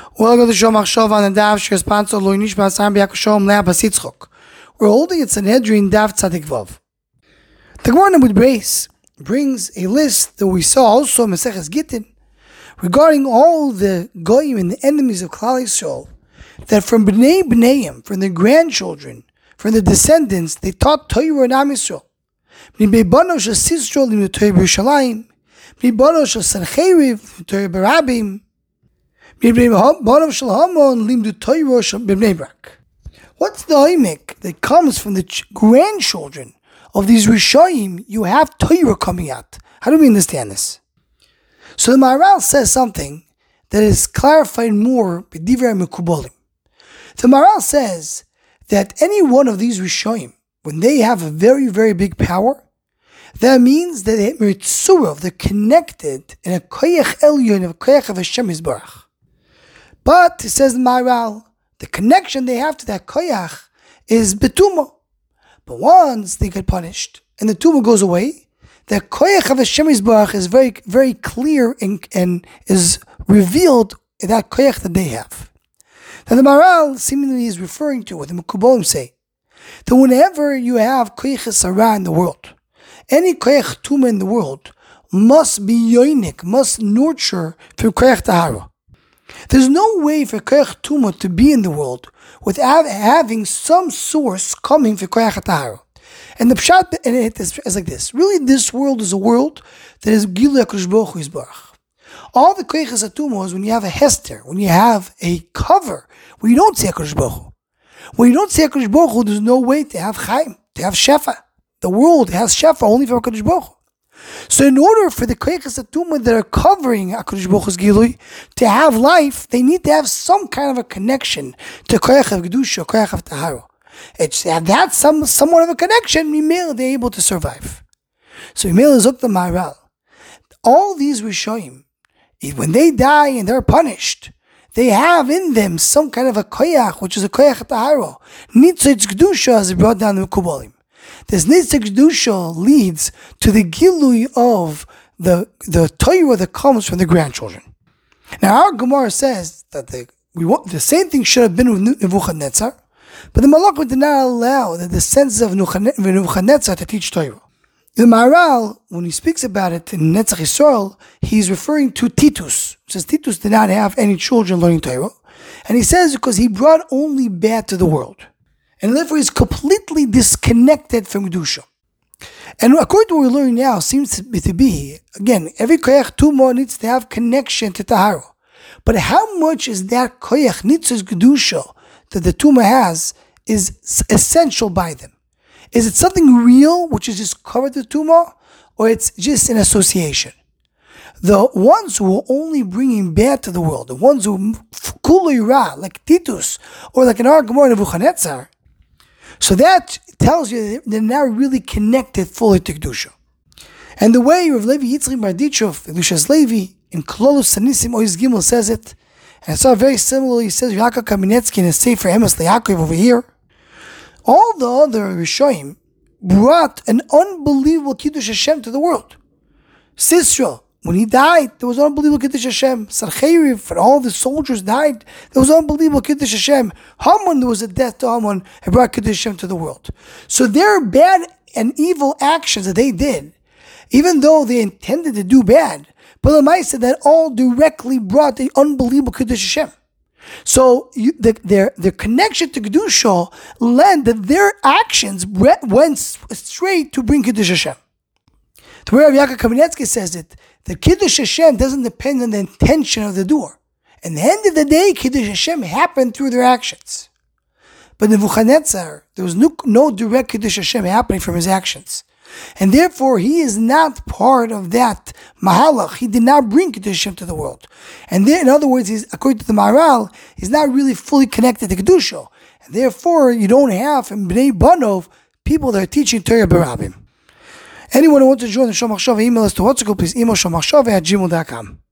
Welcome to Shom Achshava on the Daf Shir sponsor Lo Nishma Sam B'Yakosholom Leah Basitzchok. We're holding it Sanhedrin Daf Tzadik Vav. The Gemara Amud Beis brings a list that we saw also in Maseches Gittin regarding all the goyim and the enemies of Klal Yisrael, that from Bnei Bneiim, from their grandchildren, from the descendants, they taught Torah and Am Yisrael. Bnei Bano Shel Sisro Limdu Torah B'Yerushalayim, Bnei Bano Shel Sancheriv Limdu Torah B'Rabim, What's the oimik that comes from the grandchildren of these Rishayim? You have Torah coming out. How do we understand this? So the Maharal says something that is clarified more by Divrei Mekubalim. The Maharal says that any one of these Rishayim, when they have a very, very big power, that means that they're connected in a koyach elyon, of a koyach of Hashem Yisbarach. But, it says the Maharal, the connection they have to that koyach is betuma. But once they get punished and the tumah goes away, the koyach of Hashem Yisbarach is very, very clear and is revealed in that koyach that they have. Now the Maharal seemingly is referring to what the Mekubalim say, that whenever you have koyach sarah in the world, any koyach tumah in the world must be yoinik, must nurture through koyach tahara. There's no way for koyach tumah to be in the world without having some source coming for koyach tahara. And the pshat in it is like this. Really, this world is a world that is Gilui HaKadosh Baruch Hu Yisbarach. All the koyach tumah is when you have a hester, when you have a cover, where you don't see HaKadosh Baruch Hu. When you don't see HaKadosh Baruch Hu, there's no way to have chaim, to have shefa. The world has shefa only for HaKadosh Baruch Hu. So in order for the koyach tumah that are covering HaKadosh Baruch Hu's Gilui to have life, they need to have some kind of a connection to koyach of Kedusha, koyach of Tahara. It's that somewhat of a connection, Mimel, they're able to survive. So Mimel is up the Maharal. All these Rishoyim, when they die and they're punished, they have in them some kind of a koyach, which is a koyach of Tahara. Nitzitz Kedusha, as it brought down the Mekubalim. This Nitzitz Kedusha leads to the Gilui of the Torah that comes from the grandchildren. Now our Gemara says that the same thing should have been with Nebuchadnezzar, but the Malach did not allow the descendants of Nebuchadnezzar to teach Torah. The Maharal, when he speaks about it in Netzach Yisrael, he's referring to Titus. He says Titus did not have any children learning Torah, and he says because he brought only bad to the world. And therefore he's completely disconnected from Kedusha. And according to what we're learning now, seems to be, again, every koyach tumah needs to have connection to Tahara. But how much is that koyach, nitzitz Kedusha, that the tumah has, is essential by them? Is it something real, which is just covered the tumah, or it's just an association? The ones who are only bringing bad to the world, the ones who kulei ra, like Titus, or like in our Gemara Nebuchadnezzar, so that tells you that they're now really connected fully to Kedusha. And the way Rav Levi Yitzchak Bardichov, Elushas Levi, in Klolos Sanisim Ois Gimel says it, and I saw very similarly, he says Yaakov Kaminetsky in his Sefer Emes LeYaakov over here, all the other Rishoyim brought an unbelievable Kiddush Hashem to the world. Sisra, when he died, there was unbelievable Kiddush Hashem. Sancheriv, when all the soldiers died, there was unbelievable Kiddush Hashem. Haman, there was a death to Haman, and brought Kiddush Hashem to the world. So their bad and evil actions that they did, even though they intended to do bad, but the Lamaisa that all directly brought the unbelievable Kiddush Hashem. So their connection to Kedusha led that their actions went straight to bring Kiddush Hashem. The way Rav Yaakov Kaminetsky says it, the Kiddush Hashem doesn't depend on the intention of the doer. At the end of the day, Kiddush Hashem happened through their actions. But Nebuchadnezzar, there was no direct Kiddush Hashem happening from his actions. And therefore, he is not part of that Mahalach. He did not bring Kiddush Hashem to the world. And there, in other words, according to the Maharal, he's not really fully connected to Kedusha. And therefore, you don't have in Bnei Banov people that are teaching Torah B'Rabim. Anyone who wants to join the Shom Achshava, email us to WhatsApp, please email shomachshava@gmail.com.